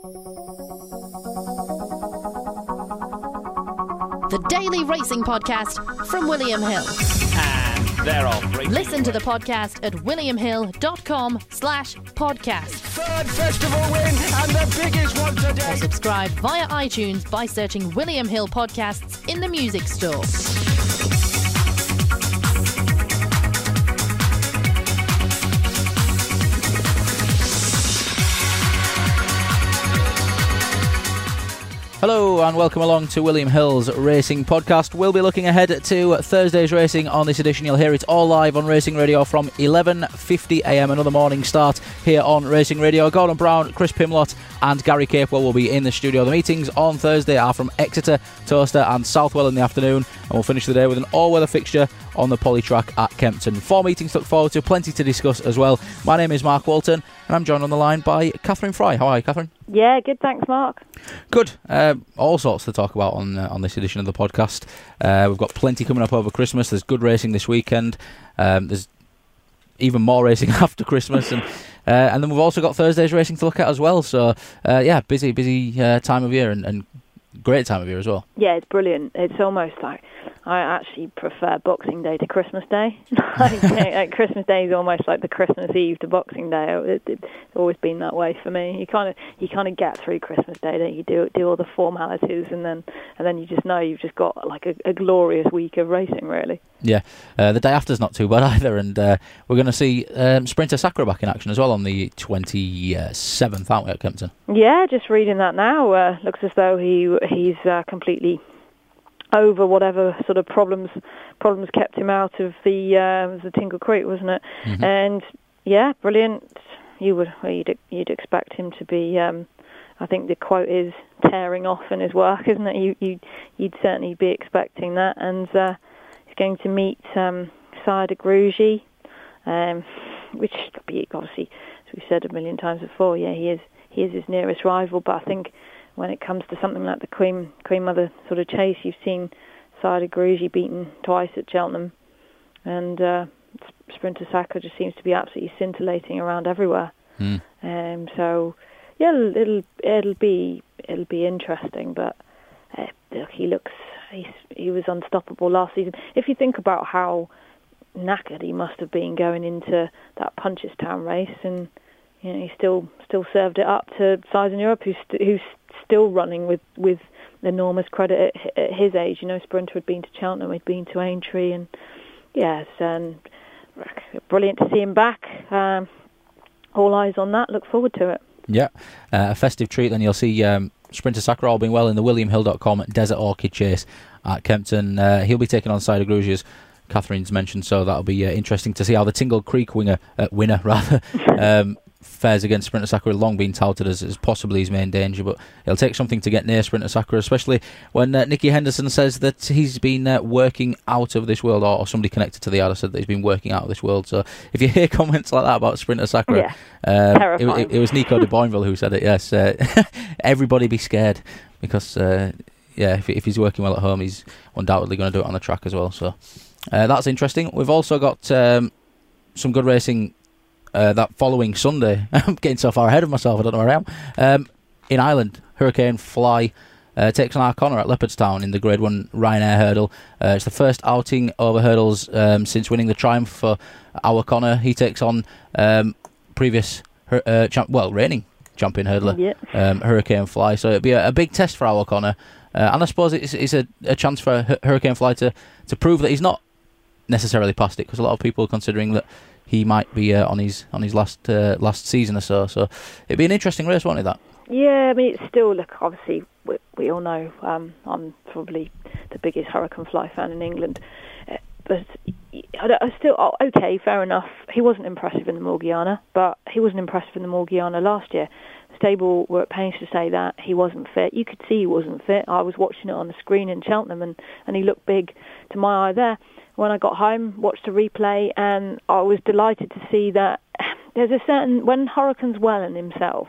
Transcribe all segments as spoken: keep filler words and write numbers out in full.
The Daily Racing Podcast from William Hill. And they're off. Listen to the podcast at williamhill.com slash podcast. Third festival win and the biggest one today. Or subscribe via iTunes by searching William Hill Podcasts in the music store. Hello and welcome along to William Hill's Racing Podcast. We'll be looking ahead to Thursday's racing on this edition. You'll hear it all live on Racing Radio from eleven fifty a m. Another morning start here on Racing Radio. Gordon Brown, Chris Pimlott and Gary Capewell will be in the studio. The meetings on Thursday are from Exeter, Toaster and Southwell in the afternoon, and we'll finish the day with an all-weather fixture on the Poly Track at Kempton. Four meetings to look forward to, plenty to discuss as well. My name is Mark Walton and I'm joined on the line by Catherine Fry. How are you, Catherine? Yeah, good, thanks, Mark. Good. Um, all sorts to talk about on uh, on this edition of the podcast. Uh, we've got plenty coming up over Christmas. There's good racing this weekend. Um, there's even more racing after Christmas, and uh, and then we've also got Thursday's racing to look at as well. So uh, yeah, busy, busy uh, time of year, and, and great time of year as well. Yeah, it's brilliant. It's almost like I actually prefer Boxing Day to Christmas Day. Like, Christmas Day is almost like the Christmas Eve to Boxing Day. It, it's always been that way for me. You kind of you kind of get through Christmas Day, don't you? Do do all the formalities, and then and then you just know you've just got like a, a glorious week of racing, really. Yeah, uh, the day after's not too bad either, and uh, we're going to see um, Sprinter Sacre back in action as well on the twenty-seventh, aren't we, at Kempton? Yeah, just reading that now. Uh, looks as though he he's uh, completely over whatever sort of problems problems kept him out of the uh, the Tingle Creek, wasn't it? Mm-hmm. And yeah, brilliant. You would well, you'd you'd expect him to be. Um, I think the quote is tearing off in his work, isn't it? You you you'd certainly be expecting that, and uh, he's going to meet um, Saada Gruji, um, which obviously, as we've said a million times before, yeah, he is he is his nearest rival, but I think when it comes to something like the Queen Queen Mother sort of chase, you've seen Saada Gruji beaten twice at Cheltenham, and uh, Sprinter Sacre just seems to be absolutely scintillating around everywhere. Mm. Um, so yeah, it'll, it'll it'll be it'll be interesting. But uh, look, he looks he's, he was unstoppable last season. If you think about how knackered he must have been going into that Punchestown race, and you know, he still still served it up to Size in Europe, who's st- who's still running with, with enormous credit at, at his age. You know, Sprinter had been to Cheltenham, he'd been to Aintree, and yes, and brilliant to see him back. Um, all eyes on that. Look forward to it. Yeah, uh, a festive treat. Then you'll see um, Sprinter Sacre all being well in the william hill dot com Desert Orchid Chase at Kempton. Uh, he'll be taking on Saada Gruji, as Catherine's mentioned, so that'll be uh, interesting to see how the Tingle Creek winger, uh, winner rather um, fares against Sprinter Sacre. Long been touted as, as possibly his main danger, but it'll take something to get near Sprinter Sacre, especially when uh, Nicky Henderson says that he's been uh, working out of this world, or, or somebody connected to the ad said that he's been working out of this world. So if you hear comments like that about Sprinter Sacre, yeah, uh, it, it, it was Nico de Boinville who said it. Yes, uh, everybody be scared, because uh, yeah, if, if he's working well at home, he's undoubtedly going to do it on the track as well. So uh, that's interesting. We've also got um, some good racing Uh, that following Sunday. I'm getting so far ahead of myself, I don't know where I am. Um, in Ireland, Hurricane Fly uh, takes on Arkona at Leopardstown in the Grade one Ryanair hurdle. Uh, it's the first outing over hurdles um, since winning the Triumph for Arkona. He takes on um, previous, uh, champ- well, reigning champion hurdler, yeah. um, Hurricane Fly. So it'll be a, a big test for Arkona. Uh, and I suppose it's, it's a, a chance for H- Hurricane Fly to, to prove that he's not necessarily past it, because a lot of people are considering that he might be uh, on his on his last uh, last season or so. So it'd be an interesting race, won't it, that? Yeah, I mean, it's still, look, obviously, we, we all know um, I'm probably the biggest Hurricane Fly fan in England. Uh, but I, I still, oh, okay, fair enough. He wasn't impressive in the Morgiana, but he wasn't impressive in the Morgiana last year. The stable were at pains to say that he wasn't fit. You could see he wasn't fit. I was watching it on the screen in Cheltenham, and, and he looked big to my eye there. When I got home, watched a replay, and I was delighted to see that there's a certain, when Hurricane's well in himself,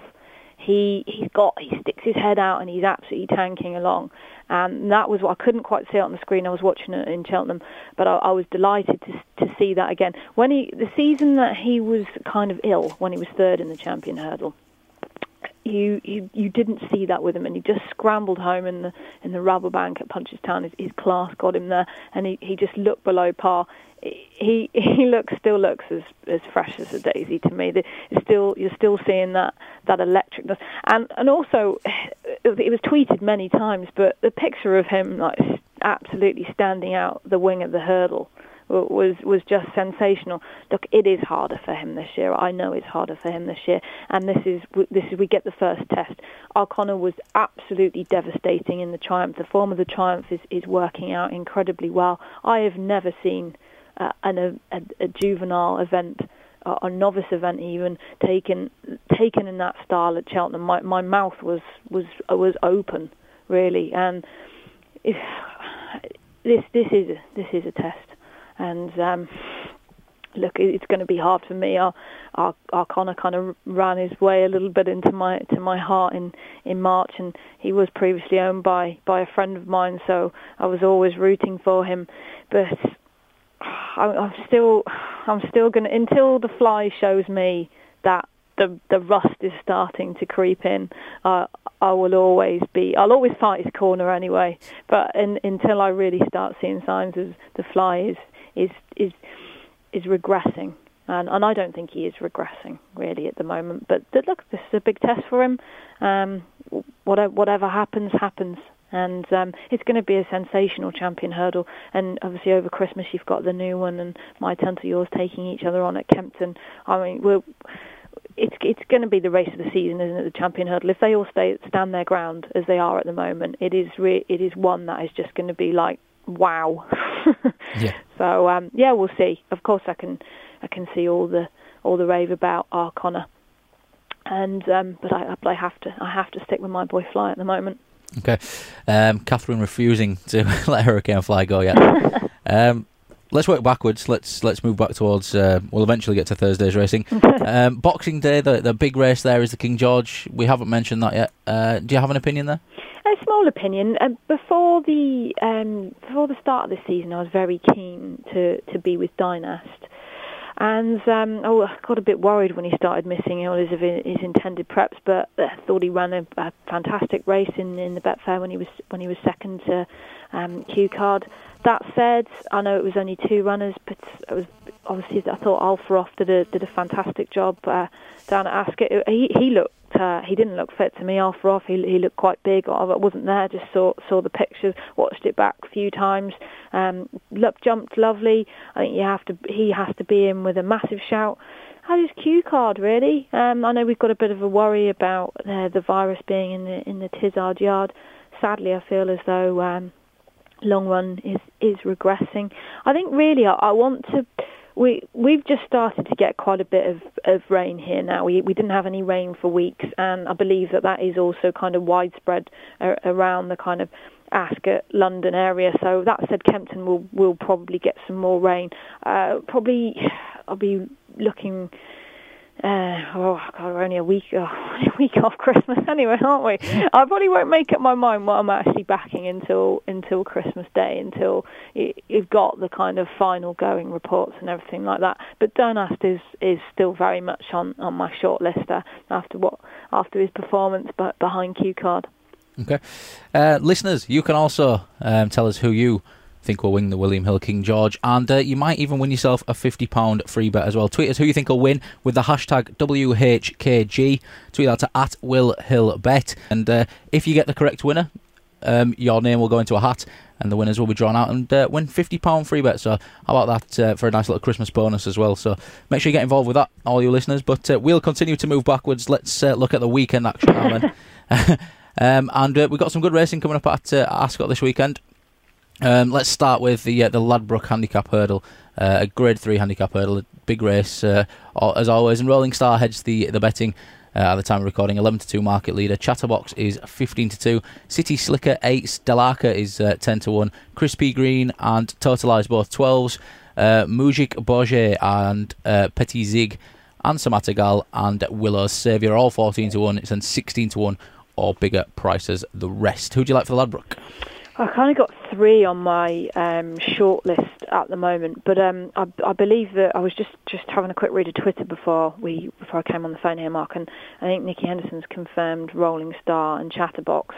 he he's got he sticks his head out and he's absolutely tanking along, and that was what I couldn't quite see it on the screen. I was watching it in Cheltenham, but I, I was delighted to to see that again. When he the season that he was kind of ill, when he was third in the champion hurdle, you, you you didn't see that with him, and he just scrambled home in the in the Rabobank at Punchestown. His, his class got him there, and he, he just looked below par. He he looks still looks as, as fresh as a daisy to me. The, still you're still seeing that that electricness, and and also it was tweeted many times, but the picture of him like absolutely standing out the wing of the hurdle was was just sensational. Look, it is harder for him this year. I know it's harder for him this year, and this is this is we get the first test. O'Connor was absolutely devastating in the Triumph. The form of the Triumph is, is working out incredibly well. I have never seen uh, an, a, a, a juvenile event, uh, a novice event even, taken taken in that style at Cheltenham. My my mouth was was was open, really, and if, this this is this is a test. And um, look, it's going to be hard for me. Our, our, our Connor kind of ran his way a little bit into my to my heart in, in March, and he was previously owned by, by a friend of mine, so I was always rooting for him. But I, I'm still I'm still going to, until the fly shows me that the the rust is starting to creep in. Uh, I will always be. I'll always fight his corner anyway. But in, until I really start seeing signs of the fly is. is is is regressing, and and I don't think he is regressing really at the moment. But look, this is a big test for him. Um, whatever whatever happens, happens, and um, it's going to be a sensational champion hurdle. And obviously over Christmas you've got the new one, and My Turn to Yours taking each other on at Kempton. I mean, we're, it's it's going to be the race of the season, isn't it? The champion hurdle. If they all stay stand their ground as they are at the moment, it is re- it is one that is just going to be like, wow. Yeah. So um, yeah, we'll see. Of course, I can I can see all the all the rave about O'Connor, and um, but I I have to I have to stick with my boy Fly at the moment. Okay, um, Catherine refusing to let Hurricane Fly go yet. um, let's work backwards. Let's let's move back towards. Uh, we'll eventually get to Thursday's racing. um, Boxing Day, the the big race there is the King George. We haven't mentioned that yet. Uh, do you have an opinion there? A small opinion. Uh, before the um, before the start of the season, I was very keen to, to be with Dynast, and um, oh, I got a bit worried when he started missing all his his intended preps. But I thought he ran a, a fantastic race in, in the Betfair when he was when he was second to um, Q Card. That said, I know it was only two runners, but it was obviously I thought Alfaroff did a did a fantastic job uh, down at Ascot. He he looked. Uh, he didn't look fit to me. Alfaroff, he, he looked quite big. I wasn't there, just saw saw the pictures, watched it back a few times. Um, look, jumped lovely. I think you have to. He has to be in with a massive shout. How is Q Card really? Um, I know we've got a bit of a worry about uh, the virus being in the in the Tizard yard. Sadly, I feel as though um, Long Run is is regressing. I think really I, I want to. We, we've just started to get quite a bit of, of rain here now. We we didn't have any rain for weeks, and I believe that that is also kind of widespread uh, around the kind of Ascot, London area. So that said, Kempton will, will probably get some more rain. Uh, probably I'll be looking... Uh, oh God, we're only a week, oh, a week off Christmas anyway, aren't we? I probably won't make up my mind what I'm actually backing until until Christmas Day, until you've got the kind of final going reports and everything like that. But Dynast is, is still very much on, on my short list uh, after what after his performance but behind Q Card. Okay, uh, listeners, you can also um, tell us who you think will win the William Hill King George, and uh, you might even win yourself a fifty pound free bet as well. Tweet us who you think will win with the hashtag W H K G. Tweet that to at Will Hill Bet, and uh, if you get the correct winner, um, your name will go into a hat and the winners will be drawn out and uh, win fifty pound free bet. So how about that uh, for a nice little Christmas bonus as well. So make sure you get involved with that, all you listeners. But uh, we'll continue to move backwards. Let's uh, look at the weekend action now then. um, and uh, we've got some good racing coming up at uh, Ascot this weekend. Um, let's start with the uh, the Ladbroke Handicap Hurdle, uh, a Grade three Handicap Hurdle, a big race uh, as always. And Rolling Star heads the the betting uh, at the time of recording, eleven to two market leader. Chatterbox is fifteen to two. City Slicker eight. Delarca is uh, ten to one. Crispy Green and Totalize both twelves. Uh, Mujik Bourget and uh, Petit Zig and Samatagal and Willow's Saviour all fourteen to one. It's then sixteen to one or bigger prices the rest. Who do you like for the Ladbroke? I kind of got three on my um, short list at the moment, but um, I, I believe that I was just, just having a quick read of Twitter before we before I came on the phone here, Mark, and I think Nicky Henderson's confirmed Rolling Star and Chatterbox,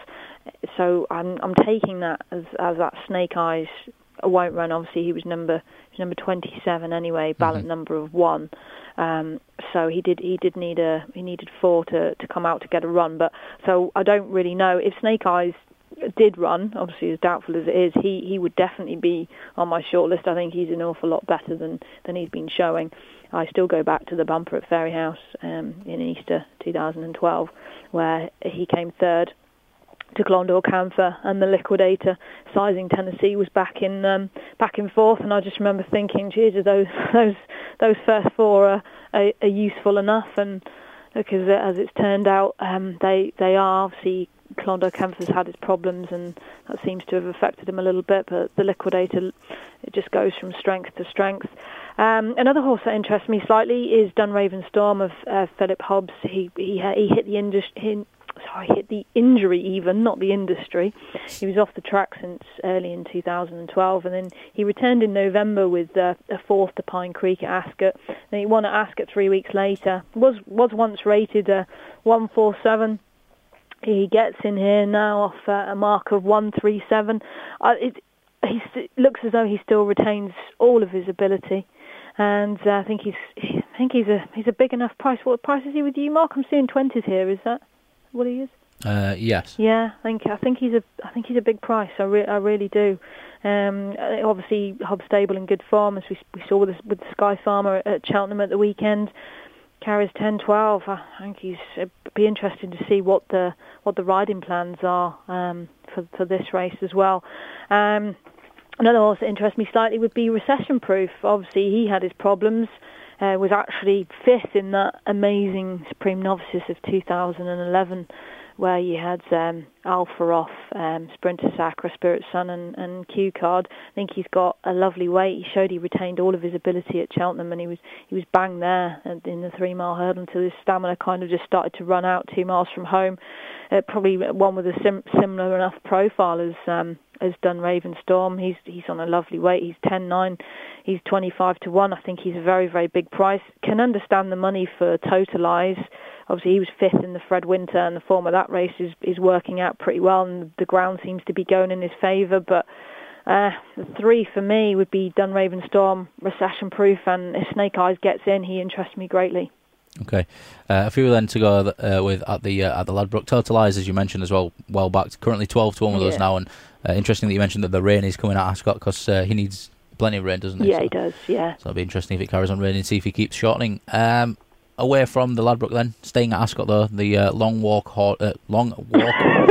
so I'm I'm taking that as as that Snake Eyes won't run. Obviously, he was number he was number twenty-seven anyway, ballot mm-hmm. number of one. Um, so he did he did need a he needed four to, to come out to get a run, but so I don't really know if Snake Eyes did run, obviously as doubtful as it is, he, he would definitely be on my shortlist. I think he's an awful lot better than, than he's been showing. I still go back to the bumper at Fairyhouse um, in Easter two thousand twelve, where he came third to Clondor Camphor, and the Liquidator Sizing Tennessee was back in um, back in fourth. And I just remember thinking, geez, those those those first four are, are, are useful enough, and because as it's turned out, um, they they are obviously. Clondor Camphor's had its problems, and that seems to have affected him a little bit, but the Liquidator, it just goes from strength to strength. Um, another horse that interests me slightly is Dunraven Storm of uh, Philip Hobbs. He he he hit the industry. Sorry, hit the injury even, not the industry. He was off the track since early in two thousand twelve, and then he returned in November with uh, a fourth to Pine Creek at Ascot. Then he won at Ascot three weeks later. Was was once rated a one forty-seven. He gets in here now off uh, a mark of one thirty-seven. Uh, it he st- looks as though he still retains all of his ability, and uh, I think he's I think he's a he's a big enough price. What price is he with you, Mark? I'm seeing twenties here. Is that what he is? Uh, yes. Yeah, I think I think he's a I think he's a big price. I re- I really do. Um, obviously, Hobbs stable in good form, as we we saw with the, with the Sky Farmer at Cheltenham at the weekend. Carries ten twelve. I think he's it'd be interesting to see what the what the riding plans are um, for for this race as well. Um, another horse that interests me slightly would be Recession Proof. Obviously, he had his problems. Uh, was actually fifth in that amazing Supreme Novices of two thousand eleven, where you had um, Alpha Off, um, Sprinter Sacra, Spirit Sun, and, and Q Card. I think he's got a lovely weight. He showed he retained all of his ability at Cheltenham, and he was he was bang there in the three mile hurdle until his stamina kind of just started to run out two miles from home. Uh, probably one with a sim- similar enough profile as um, as Dunraven Storm. He's he's on a lovely weight. He's ten nine. He's twenty-five to one. I think he's a very very big price. Can understand the money for Totalize. Obviously, he was fifth in the Fred Winter, and the form of that race is, is working out pretty well, and the ground seems to be going in his favour. But uh, the three for me would be Dunraven Storm, Recession Proof, and if Snake Eyes gets in, he interests me greatly. Okay, uh, a few then to go uh, with at the uh, at the Ladbroke. Totalize, as you mentioned as well, well backed. Currently twelve to one with yeah. us now, and uh, interesting that you mentioned that the rain is coming at Ascot because uh, he needs plenty of rain, doesn't he? Yeah, so, he does. Yeah. So it'll be interesting if it carries on raining. See if he keeps shortening. Um, Away from the Ladbroke then, staying at Ascot though, the uh, long walk, ho- uh, long walk.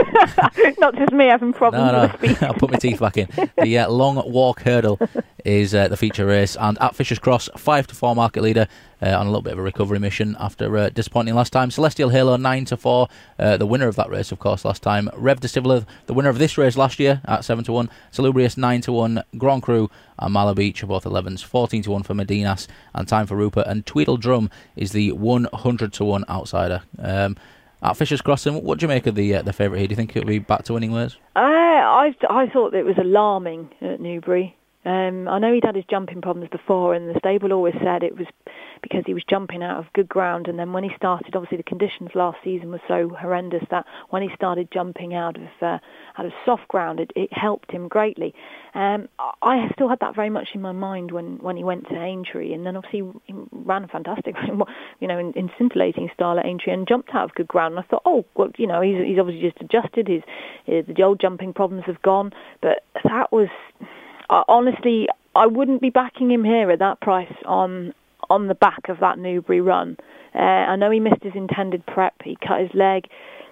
Not just me having problems no, no. with speech. I'll put my teeth back in. The uh, long walk hurdle is uh, the feature race, and at Fisher's Cross, five to four market leader uh, on a little bit of a recovery mission after uh, disappointing last time. Celestial Halo nine to four, uh, the winner of that race, of course, last time. Rev de Stivler, the winner of this race last year at seven to one. Salubrious nine to one. Grand Cru and Mala Beach are both elevens, fourteen to one for Medinas and Time for Rupert. And Tweedle Drum is the one hundred to one outsider. Um, At Fisher's Crossing, what do you make of the uh, the favourite here? Do you think it'll be back to winning ways? Uh, I I thought it was alarming at Newbury. Um, I know he'd had his jumping problems before, and the stable always said it was because he was jumping out of good ground, and then when he started, obviously the conditions last season were so horrendous that when he started jumping out of uh, out of soft ground, it, it helped him greatly. Um, I still had that very much in my mind when, when he went to Aintree, and then obviously he ran fantastic, you know, in, in scintillating style at Aintree and jumped out of good ground. And I thought, oh, well, you know, he's, he's obviously just adjusted. His, his the old jumping problems have gone, but that was. Uh, honestly, I wouldn't be backing him here at that price on on the back of that Newbury run. Uh, I know he missed his intended prep. He cut his leg.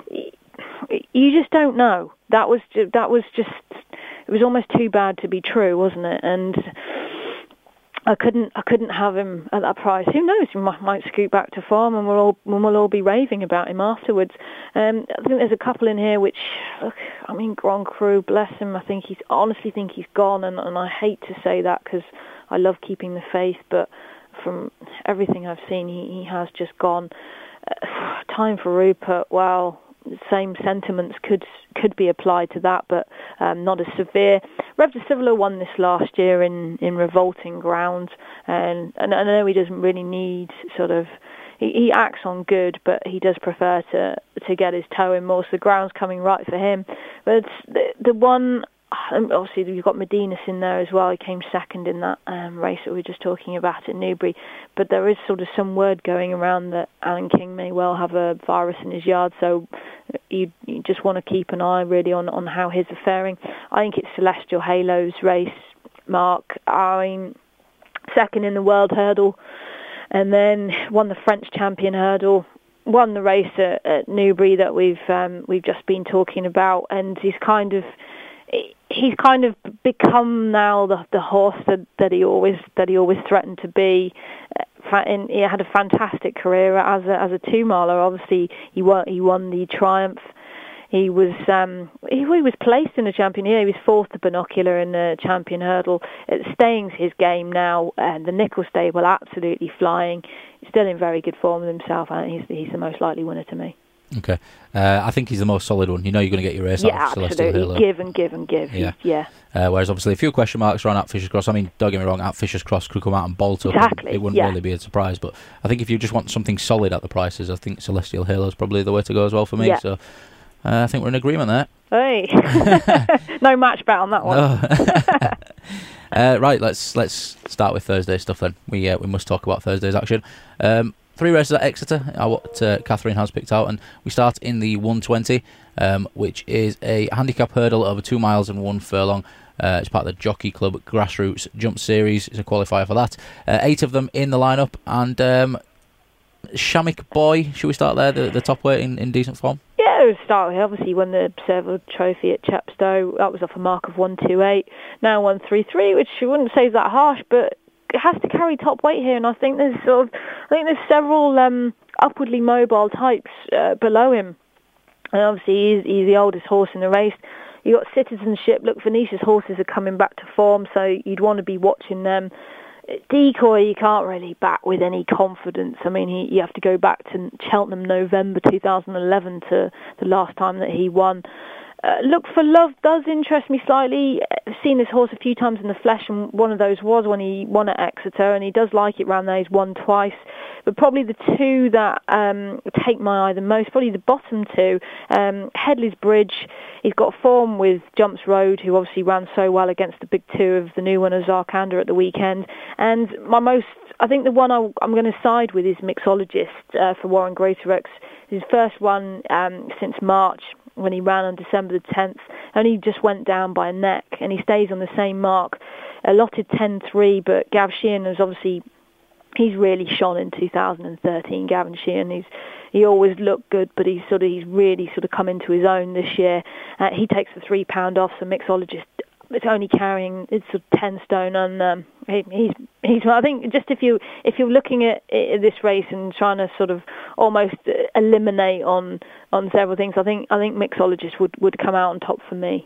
You just don't know. That was just, that was just. It was almost too bad to be true, wasn't it? And I couldn't I couldn't have him at that price. Who knows? He might, might scoot back to form, and we'll all we'll all be raving about him afterwards. Um, I think there's a couple in here which, look, I mean, Grand Cru, bless him. I think he's honestly think he's gone, and, and I hate to say that because I love keeping the faith, but from everything I've seen, he, he has just gone. Uh, time for Rupert. Well, same sentiments could could be applied to that, but um, not as severe. Rev de Civila won this last year in, in revolting ground, and, and I know he doesn't really need sort of. He, he acts on good, but he does prefer to to get his toe in more. So the ground's coming right for him. But the the one. Obviously, you've got Medinas in there as well. He came second in that um, race that we were just talking about at Newbury. But there is sort of some word going around that Alan King may well have a virus in his yard. So you, you just want to keep an eye really on, on how his are faring. I think it's Celestial Halo's race, Mark. I mean, second in the World Hurdle, and then won the French Champion Hurdle. Won the race at, at Newbury that we've um, we've just been talking about, and he's kind of. He's kind of become now the the horse that, that he always that he always threatened to be. And he had a fantastic career as a as a two miler. Obviously, he won he won the Triumph. He was um, he, he was placed in the Champion Year. He was fourth to Binocular in the Champion Hurdle. Staying's his game now, and the Nickel Stable absolutely flying. He's still in very good form with himself. I think he's he's the most likely winner to me. Okay, uh, I think he's the most solid one. You know you're going to get your race yeah, out of Celestial Halo. Absolutely. Give and give and give. Yeah. yeah. Uh, whereas obviously a few question marks around at Fisher's Cross. I mean, don't get me wrong, at Fisher's Cross could come out and bolt up. Exactly. It wouldn't yeah. really be a surprise. But I think if you just want something solid at the prices, I think Celestial Halo is probably the way to go as well for me. Yeah. So uh, I think we're in agreement there. Hey, no match bet on that one. No. uh, right, let's let's start with Thursday stuff then. We uh, we must talk about Thursday's action. Um, Three races at Exeter are what uh, Catherine has picked out, and we start in the one twenty, um, which is a handicap hurdle over two miles and one furlong. Uh, it's part of the Jockey Club Grassroots Jump Series. It's a qualifier for that. Uh, eight of them in the lineup, and um, Shamik Boy, should we start there, the, the top weight in, in decent form? Yeah, it was start with. Obviously, he won the Seville Trophy at Chepstow. That was off a mark of one twenty-eight. Now one thirty-three, which I wouldn't say is that harsh, but it has to carry top weight here, and I think there's sort of, I think there's several um, upwardly mobile types uh, below him, and obviously he's, he's the oldest horse in the race. You got Citizenship. Look, Venetia's horses are coming back to form, so you'd want to be watching them. Decoy, you can't really back with any confidence. I mean, he, you have to go back to Cheltenham November two thousand eleven to the last time that he won. Uh, Look for Love does interest me slightly. I've seen this horse a few times in the flesh, and one of those was when he won at Exeter, and he does like it round there. He's won twice. But probably the two that um, take my eye the most, probably the bottom two, um, Headley's Bridge. He's got form with Jumps Road, who obviously ran so well against the big two of the new one, Zarkanda, at the weekend. And my most, I think the one I, I'm going to side with is Mixologist uh, for Warren Greatorex. His first one um, since March, when he ran on December the tenth, only just went down by a neck, and he stays on the same mark, allotted ten three, but Gav Sheehan has obviously, he's really shone in two thousand thirteen, Gavin Sheehan. He's, he always looked good, but he's sort of, he's really sort of come into his own this year. Uh, he takes the three pound off, so Mixologist, it's only carrying, it's sort of ten stone, and um, he, he's, he's, I think just if you, if you're looking at, at this race and trying to sort of almost eliminate on, on several things, I think, I think Mixologist would, would come out on top for me.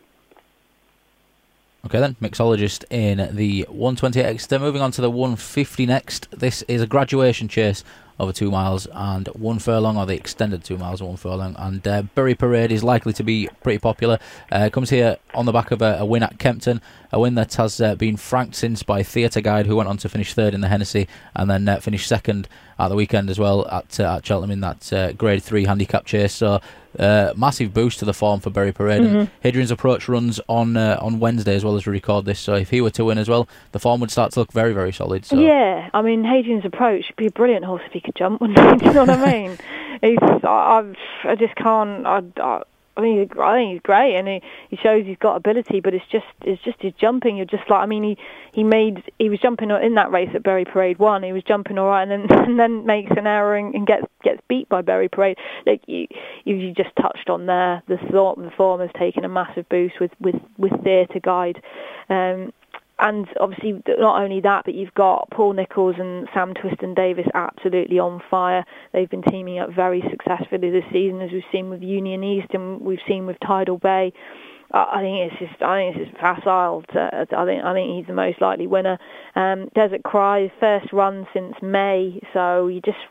Okay then, Mixologist in the one twenty at Exeter. Moving on to the one fifty next. This is a graduation chase over two miles and one furlong, or the extended two miles and one furlong. And uh, Bury Parade is likely to be pretty popular. Uh, comes here on the back of a, a win at Kempton, a win that has uh, been franked since by Theatre Guide, who went on to finish third in the Hennessy and then uh, finished second at the weekend as well at, uh, at Cheltenham in that uh, Grade three handicap chase. So uh, massive boost to the form for Bury Parade. Mm-hmm. And Hadrian's Approach runs on uh, on Wednesday as well as we record this, so if he were to win as well, the form would start to look very, very solid. So. Yeah, I mean, Hadrian's Approach would be a brilliant horse if he could jump, wouldn't he? Do you know what I mean? He's, I, I just can't... I, I, I think he's, I think he's great, and he, he shows he's got ability. But it's just it's just his jumping. You're just like, I mean, he, he made he was jumping in that race at Bury Parade one. He was jumping all right, and then and then makes an error and, and gets gets beat by Bury Parade. Like you, you just touched on there, the thought the form has taken a massive boost with with with Theatre Guide. Um, And obviously, not only that, but you've got Paul Nicholls and Sam Twiston-Davis absolutely on fire. They've been teaming up very successfully this season, as we've seen with Union East and we've seen with Tidal Bay. I think it's just, I think it's just facile. To, I think I think he's the most likely winner. Um, Desert Cry, first run since May, so you just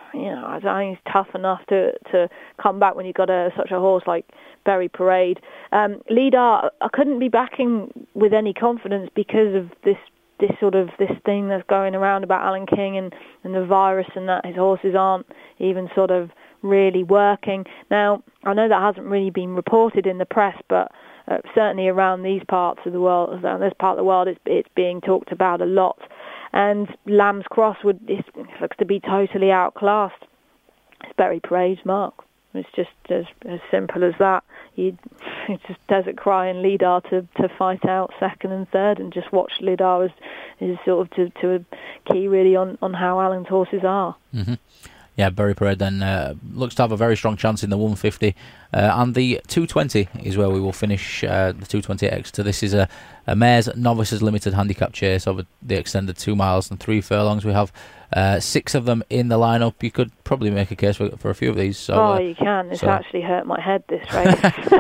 you know, I don't think he's tough enough to, to come back when you've got a, such a horse like Berry Parade. Um, Leader, I couldn't be backing with any confidence because of this this sort of this thing that's going around about Alan King and, and the virus, and that his horses aren't even sort of really working. Now, I know that hasn't really been reported in the press, but uh, certainly around these parts of the world, around this part of the world, it's, it's being talked about a lot. And Lamb's Cross would it looks to be totally outclassed. It's Berry Parade's mark. It's just as, as simple as that. You it's just Desert Cry and Leader to, to fight out second and third, and just watch Leader as is sort of to, to a key really on, on how Alan's horses are. Mm-hmm. Yeah, Berry Parade then uh, looks to have a very strong chance in the one fifty, uh, and the two twenty is where we will finish uh, the two twenty at Exeter. This is a, a Mares Novices Limited handicap chase over the extended two miles and three furlongs. We have uh, six of them in the lineup. You could probably make a case for, for a few of these. So, oh, uh, you can. It's so. actually hurt my head, this race.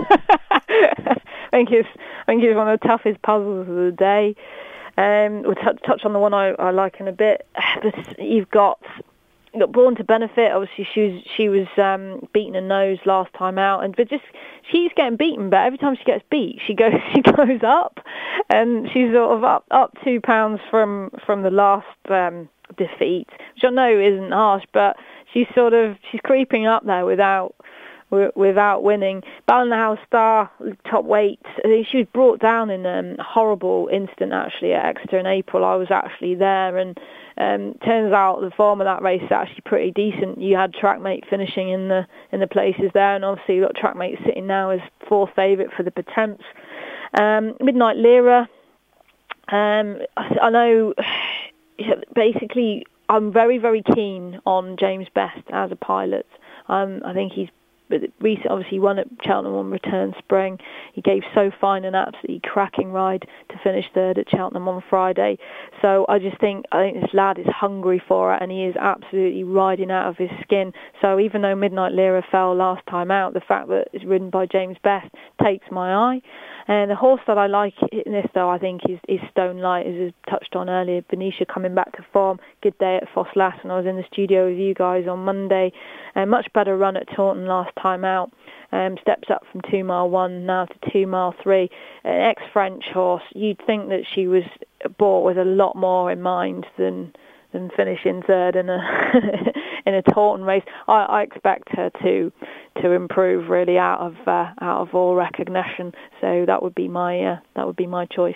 I think it's I think it's one of the toughest puzzles of the day. Um, we'll t- touch on the one I, I like in a bit. But you've got. Got Born to Benefit. Obviously, she was she was um, beaten a nose last time out, and but just she's getting beaten. But every time she gets beat, she goes she goes up, and she's sort of up up two pounds from from the last um, defeat, which I know isn't harsh, but she's sort of she's creeping up there without without winning. Ballinhouse Star, top weight. She was brought down in um, a horrible incident actually at Exeter in April. I was actually there, and. Um, turns out the form of that race is actually pretty decent. You had Trackmate finishing in the in the places there, and obviously you've got Trackmate sitting now as fourth favourite for the Potemps. Um, Midnight Lira, um, I, I know basically I'm very, very keen on James Best as a pilot. Um, I think he's But recently, obviously, he won at Cheltenham on return spring. He gave So Fine an absolutely cracking ride to finish third at Cheltenham on Friday. So I just think I think this lad is hungry for it, and he is absolutely riding out of his skin. So even though Midnight Lira fell last time out, the fact that it's ridden by James Best takes my eye. And the horse that I like in this, though, I think is, is Stone Light, as I touched on earlier. Benicia coming back to form. Good day at Foss Lass, and I was in the studio with you guys on Monday. A much better run at Taunton last time out. Um, steps up from two mile one now to two mile three. An ex-French horse. You'd think that she was bought with a lot more in mind than than finishing third in a in a Taunton race. I, I expect her to to improve really out of uh, out of all recognition. So that would be my uh, that would be my choice.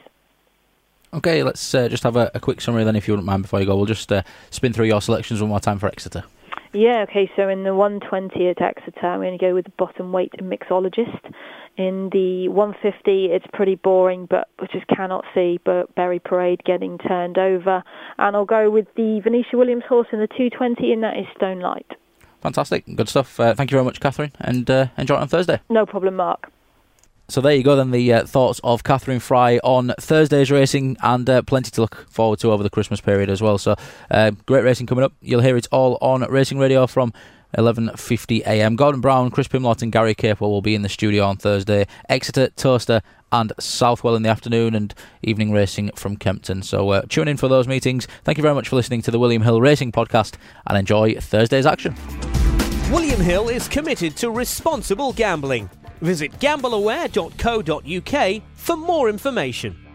Okay, let's uh, just have a, a quick summary then, if you wouldn't mind, before you go. We'll just uh, spin through your selections one more time for Exeter. Yeah, okay, so in the one twenty at Exeter, I'm going to go with the bottom weight mixologist. In the one fifty, it's pretty boring, but I just cannot see but Berry Parade getting turned over. And I'll go with the Venetia Williams horse in the two twenty, and that is Stone Light. Fantastic, good stuff. Uh, thank you very much, Catherine, and uh, enjoy it on Thursday. No problem, Mark. So there you go then, the uh, thoughts of Catherine Fry on Thursday's racing, and uh, plenty to look forward to over the Christmas period as well. So uh, great racing coming up. You'll hear it all on Racing Radio from eleven fifty a m. Gordon Brown, Chris Pimlott and Gary Capewell will be in the studio on Thursday. Exeter, Toaster and Southwell in the afternoon, and evening racing from Kempton. So uh, tune in for those meetings. Thank you very much for listening to the William Hill Racing Podcast, and enjoy Thursday's action. William Hill is committed to responsible gambling. Visit gamble aware dot co dot uk for more information.